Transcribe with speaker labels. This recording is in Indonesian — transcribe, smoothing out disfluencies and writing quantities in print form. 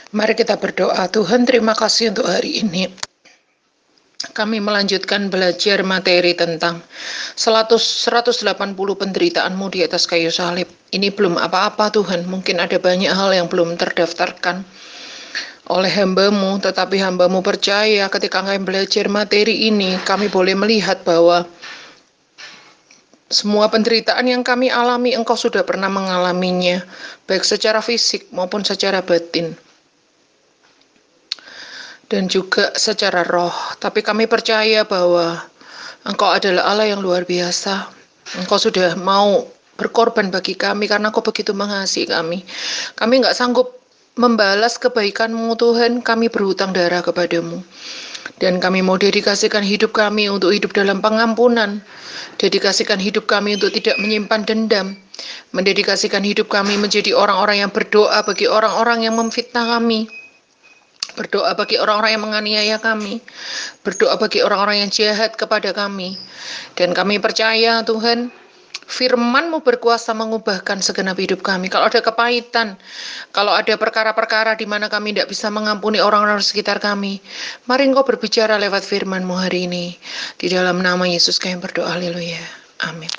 Speaker 1: Mari kita berdoa. Tuhan, terima kasih untuk hari ini. Kami melanjutkan belajar materi tentang 180 penderitaan-Mu di atas kayu salib. Ini belum apa-apa Tuhan, mungkin ada banyak hal yang belum terdaftarkan oleh hamba-Mu, tetapi hamba-Mu percaya ketika kami belajar materi ini, kami boleh melihat bahwa semua penderitaan yang kami alami, Engkau sudah pernah mengalaminya, baik secara fisik maupun secara batin, dan juga secara roh. Tapi kami percaya bahwa Engkau adalah Allah yang luar biasa. Engkau sudah mau berkorban bagi kami karena Engkau begitu mengasihi kami. Kami nggak sanggup membalas kebaikan-Mu Tuhan, kami berhutang darah kepadamu. Dan kami mau dedikasikan hidup kami untuk hidup dalam pengampunan. Dedikasikan hidup kami untuk tidak menyimpan dendam. Mendedikasikan hidup kami menjadi orang-orang yang berdoa bagi orang-orang yang memfitnah kami. Berdoa bagi orang-orang yang menganiaya kami. Berdoa bagi orang-orang yang jahat kepada kami. Dan kami percaya Tuhan, Firman-Mu berkuasa mengubahkan segenap hidup kami. Kalau ada kepahitan, kalau ada perkara-perkara di mana kami tidak bisa mengampuni orang-orang sekitar kami, mari Engkau berbicara lewat Firman-Mu hari ini. Di dalam nama Yesus kami berdoa, haleluya. Amin.